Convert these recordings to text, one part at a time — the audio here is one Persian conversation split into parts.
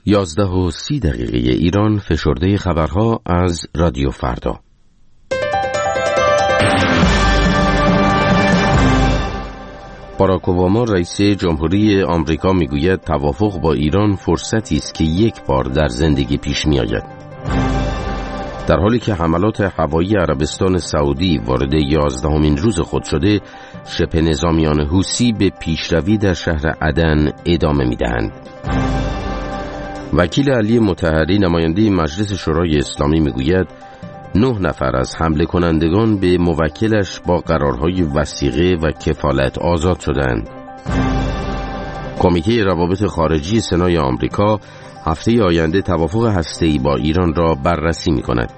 11:30 ایران. فشرده خبرها از رادیو فردا. باراک اوباما رئیس جمهوری آمریکا میگوید توافق با ایران فرصتی است که یک بار در زندگی پیش میآید. در حالی که حملات هوایی عربستان سعودی وارد 11مین روز خود شده، شبه نظامیان حوثی به پیشروی در شهر عدن ادامه میدهند. وکیل علی مطهری نماینده مجلس شورای اسلامی میگوید 9 نفر از حمله کنندگان به موکلش با قرارهای وثیقه و کفالت آزاد شدند. کمیته روابط خارجی سنای آمریکا هفته آینده توافق هسته‌ای با ایران را بررسی می‌کند.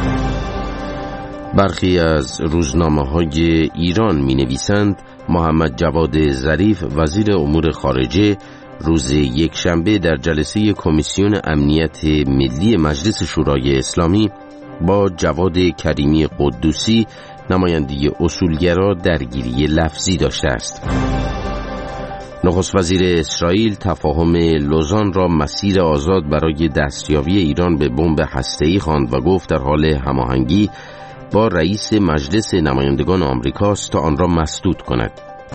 برخی از روزنامه‌های ایران می‌نویسند محمد جواد ظریف وزیر امور خارجه روز یکشنبه در جلسه کمیسیون امنیت ملی مجلس شورای اسلامی با جواد کریمی قدوسی نماینده اصولگرا درگیری لفظی داشته است. نخست وزیر اسرائیل تفاهم لوزان را مسیر آزاد برای دستیابی ایران به بمب هسته‌ای خواند و گفت در حال هماهنگی با رئیس مجلس نمایندگان آمریکاست تا آن را مسدود کند.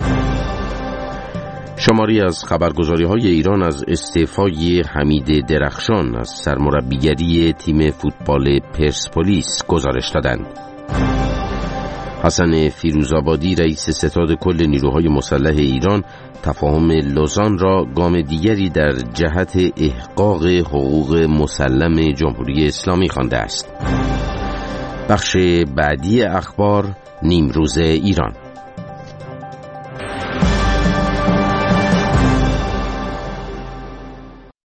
شماری از خبرگزاری‌های ایران از استعفای حمید درخشان از سرمربیگری تیم فوتبال پرسپولیس گزارش دادند. حسن فیروزآبادی رئیس ستاد کل نیروهای مسلح ایران تفاهم لوزان را گام دیگری در جهت احقاق حقوق مسلم جمهوری اسلامی خوانده است. بخش بعدی اخبار نیمروز ایران.